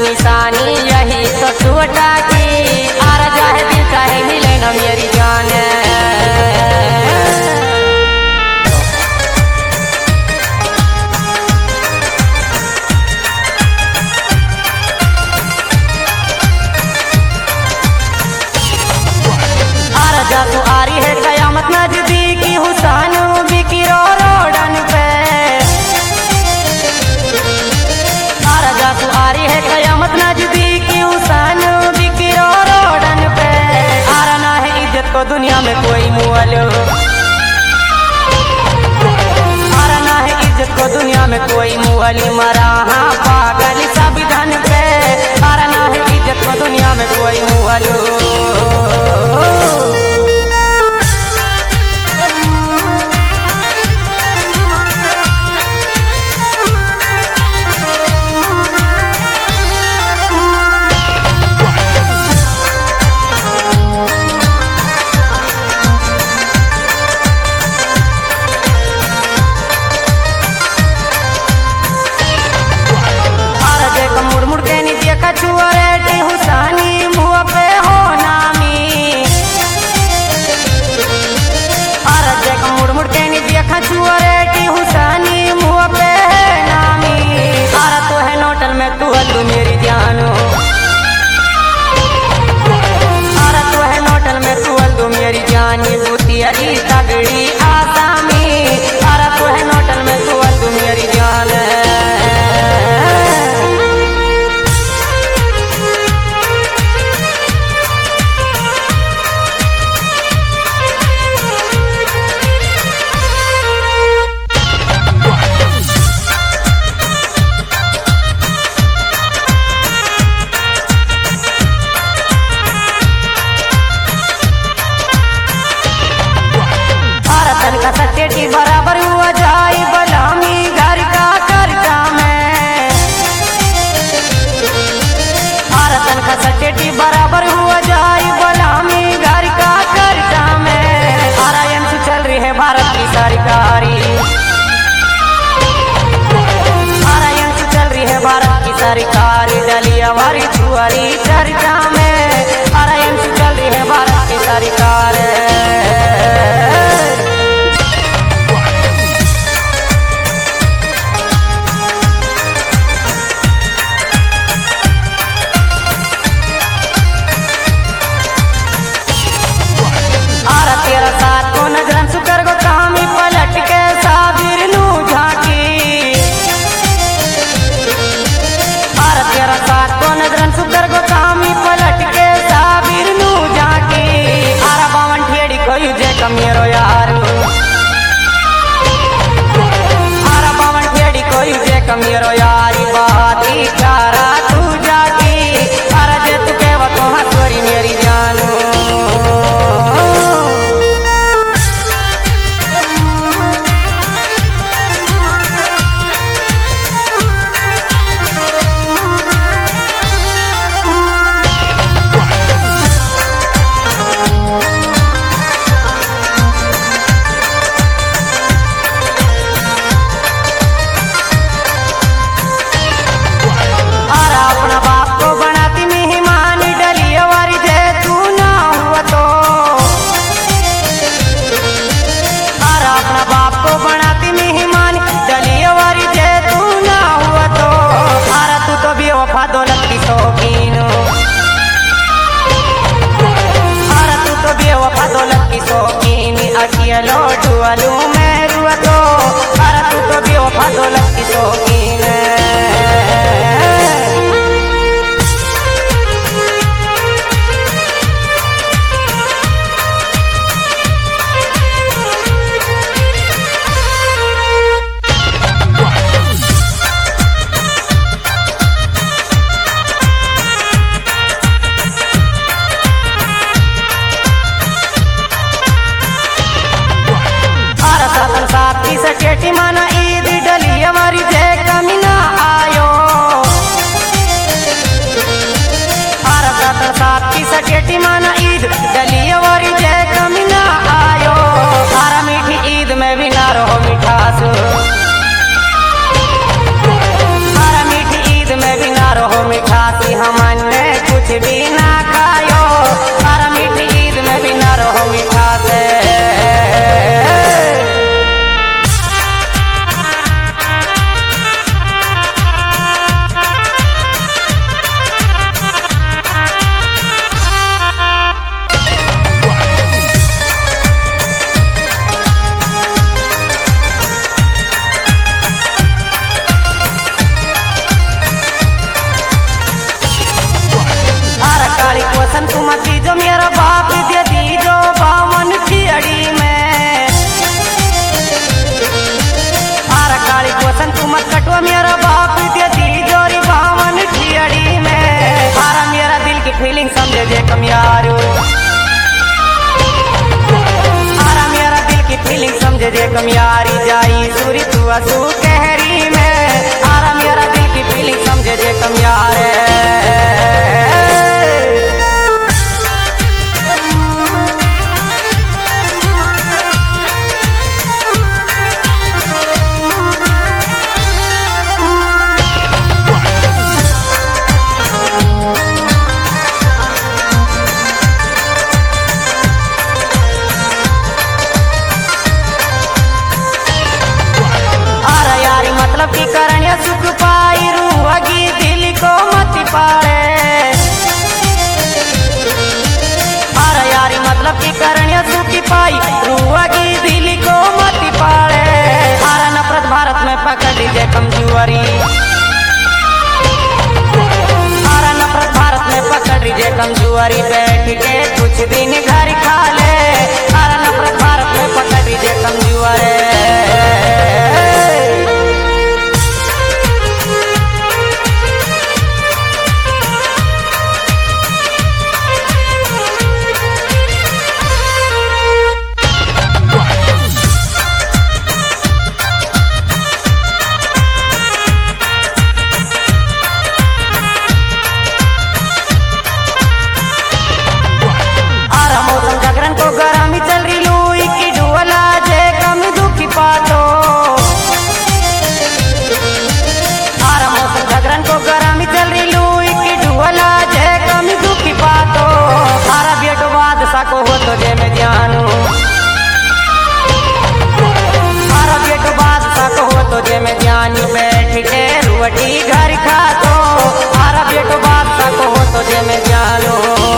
निशानी यही तो छूटा की आर जाए दिल चाहे मिले न मेरी जान। जा तू आरी है कयामत नजदीकी हुसैन बिकी रोडन पे। जा तू आरी है कयामत नजदीकी हुसैन बिकी रोडन पे। आरा ना है इज्जत को दुनिया में कोई मुअल, आरा ना है इज्जत को दुनिया में कोई मुअल। मरा हाँ पागल सब धन पे। आरा ना है इज्जत को दुनिया में कोई मुअल। छुआरेटी हुसैनी मुँह पे हो नामी। अरज का मुड़ मुड़ के नहीं देखा छुआरेटी हुसैनी मुँह पे है नामी। आरा तो है नोटल में तू हल्लू मेरी जानो। आरा तो है नोटल में तू हल्लू मेरी जानी। बूती अली तगड़ी आसामी। आरा तो है नोटल में तू हल्लू मेरी जान। सचेटी बराबर हुआ जाए बलामी घर का कर्जा में। आरतन का सचेटी बराबर हुआ जाए बलामी घर का कर्जा में। आरायन से चल रही है भारत की सरकारी। आरायन से चल रही है भारत की सरकारी। डलिया वारी छुआरी चर्चा में। आरायन से चल रही है भारत की सरकार। तेरा साथ को नजरन सुकर को कामी पलट के साबिर नू झाकी। आरा तेरा साथ को नजरन सुकर को कामी पलट के साबिर नू झाकी। आरा बावन ठेड़ी कोई जे कमेरो यार। आरा बावन ठेड़ी कोई जे कमेरो यारी। बाती चारा तू जाकी। आरा जे तू केवा तो हसोरी मेरी जानो। दौलत की शौकीन। आरा तू तो बेवफा दौलत की शौकीन। अटियलो डुअलू मैं रुआ तो। आरा तू तो बेवफा दौलत की शौकीन। सचेटी माना ईद डलिया वारी जे कमीना आयो। आरा साथ की सचेटी माना ईद डलिया वारी जे कमीना आयो। आरा मीठी ईद में भी ना रहो मिठास। आरा मीठी ईद में भी ना रहो मिठास। हमन ने कुछ भी ना खायो, हर मीठी ईद में भी ना रहो मीठा से। तुम दीजो मेरा बाप दे दीजो बावन खियड़ी में, आरा काली कोसन तुम कटो मेरा बाप दे दीजो री बावन खियड़ी में। आरा मेरा दिल की फीलिंग समझे जे कम यारो, आरा मेरा दिल की फीलिंग समझे जे कम यारी जाई सूरी तू असू कहरी में। आरा मेरा दिल की फीलिंग समझे जे कम यार। मतलब की करण्य सुख पाई रूहगी दिल को मत पाए, अरे यारी मतलब की करण्य सुख पाई रूहगी दिल को मत पाए। अरे नफरत भारत में पकड़ लीजिए कमजोरी, अरे नफरत भारत में पकड़ लीजिए कमजोरी, बैठ के कुछ दिन घर खा ले। अरे नफरत भारत में पकड़ लीजिए कमजोरी। को हो तो जे मैं जानू, सारा बेटो बादशाह को हो तो जे मैं जानू, बैठ के रोटी घर खा तो। सारा बेटो बादशाह को हो तो जे मैं जानू।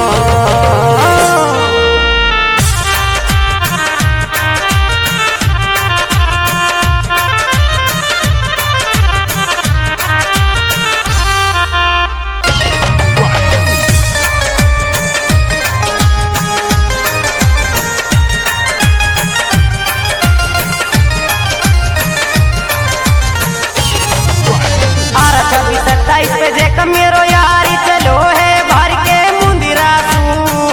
मेरो यारी चलो है भर के मुंदिरा तू,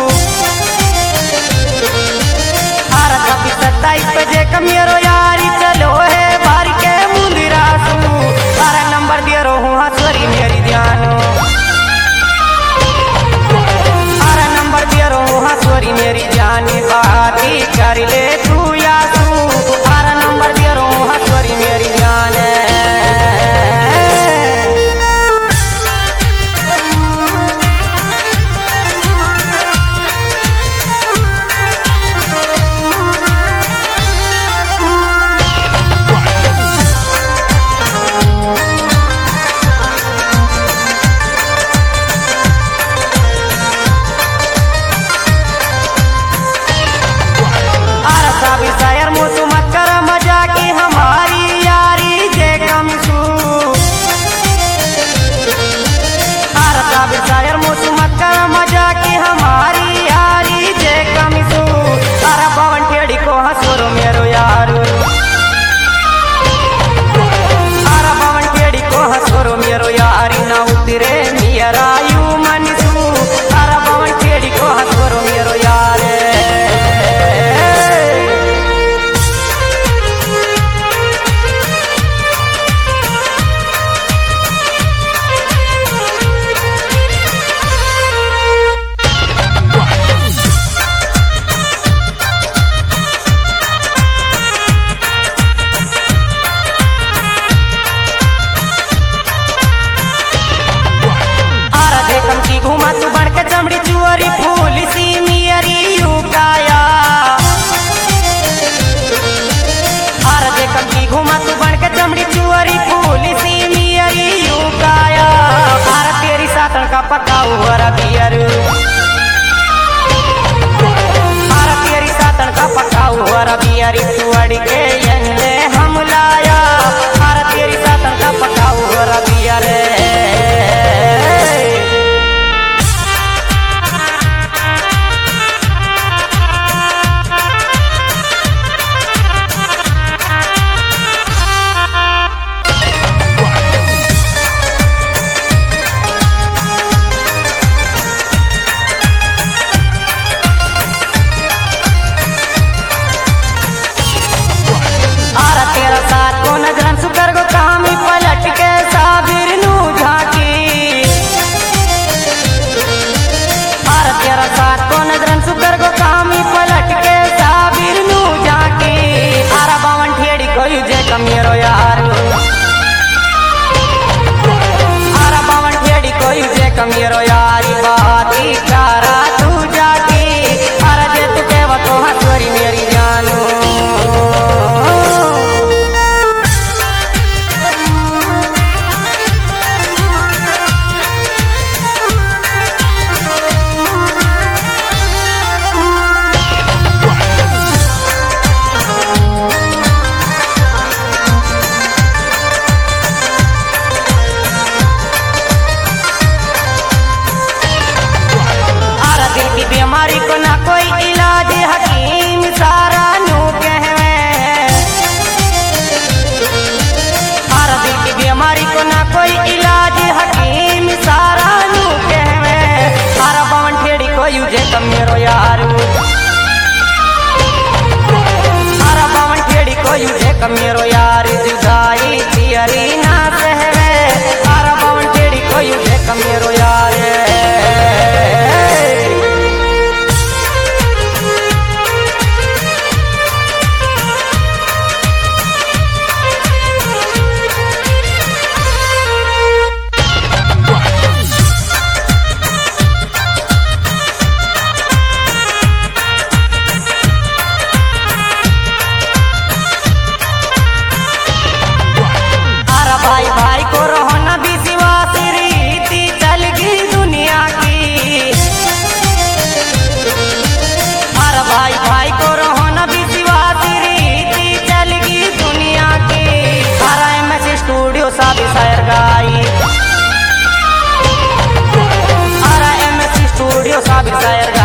हर 27 पे जे मेरो यारी चलो है भर के मुंदिरा तू। सारा नंबर दे रो हूँ हसवरी मेरी ध्यानो, सारा नंबर दे रो हूँ हसवरी मेरी जानी, बाती कर ले तू या तू। सारा नंबर दे रो हूँ हसवरी मेरी जान। चमड़ी चुअरी फूल सी मियरी युकाया हर देखम की घुमा तू बन के चमड़ी चुअरी फूल सी मियरी युकाया हर तेरी सातन का पकाऊ हरा बियर हर तेरी सातन का पकाऊ हरा बियरी चुअड़ी के यंदे हम लाया हर तेरी सातन का पकाऊ हरा बियर मेरो यार आरा बावन ठेड़ी कोई जे कमेरो यारी बाती कारा तू जाती अरे जे तू केवा तो हसवरी मेरी जानू बीमारी को ना कोई इलाज हकीम सारा नू कहवे हर दिल की बीमारी को ना कोई इलाज हकीम सारा नू कहवे हर बावन ठेड़ी को यूजे कमेरो यारू हर बावन ठेड़ी को यूजे कमेरो यार जुदाई तियरी ना सहवे हर बावन ठेड़ी को यूजे कमेरो यार भाई भाई को रहो न विश्वास रीति चल गई दुनिया की हर भाई भाई को रहो न विश्वास रीति चल गई दुनिया की हर MS स्टूडियो साबी शायर गाई हर MS स्टूडियो साबी शायर